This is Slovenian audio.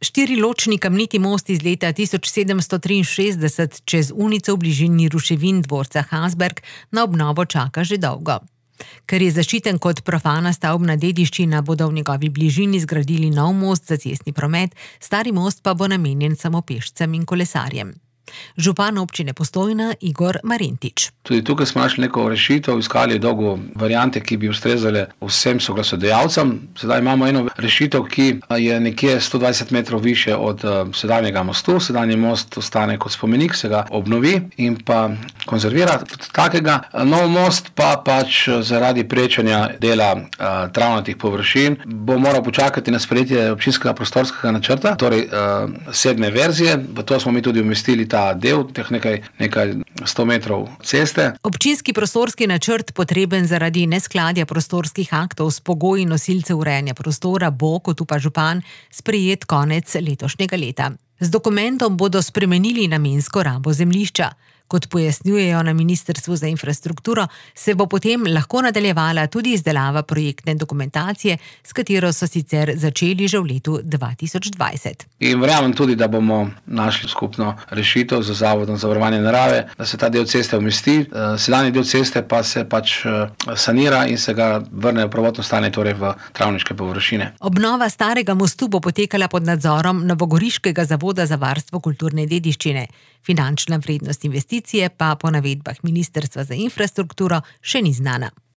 Štiriločni kamniti most iz leta 1763 čez Unico v bližini ruševin dvorca Hasberg na obnovo čaka že dolgo. Ker je zaščiten kot profana stavbna dediščina, bodo v njegovi bližini zgradili nov most za cestni promet, stari most pa bo namenjen samo pešcem in kolesarjem. Župan občine Postojna Igor Marentič. Tudi tukaj smo našli neko rešitev, iskali dolgo variante, ki bi ustrezale vsem soglasodajalcem. Sedaj imamo eno rešitev, ki je nekje 120 metrov više od sedanjega mostu. Sedanji most ostane kot spomenik, se ga obnovi in pa konzervira takega. Nov most pa pač zaradi prečanja dela travnatih površin bo moral počakati na sprejetje občinskega prostorskega načrta, torej 7. verzije. V to smo mi tudi umestili ta del, teh nekaj 100 metrov ceste. Občinski prostorski načrt, potreben zaradi neskladja prostorskih aktov s pogoji nosilcev urejanja prostora, bo, kot upa župan, sprejet konec letošnjega leta. Z dokumentom bodo spremenili namensko rabo zemljišča. Kot pojasnjujejo na Ministrstvu za infrastrukturo, se bo potem lahko nadaljevala tudi izdelava projektne dokumentacije, s katero so sicer začeli že v letu 2020. In verjamem tudi, da bomo našli skupno rešitev z Zavodom za varovanje narave, da se ta del ceste umesti. Sedanji del ceste pa se pač sanira in se ga vrne v prvotno stanje, torej v travniške površine. Obnova starega mostu bo potekala pod nadzorom Novogoriškega zavoda za varstvo kulturne dediščine. Finančna vrednost investicije pa po navedbah Ministrstva za infrastrukturo še ni znana.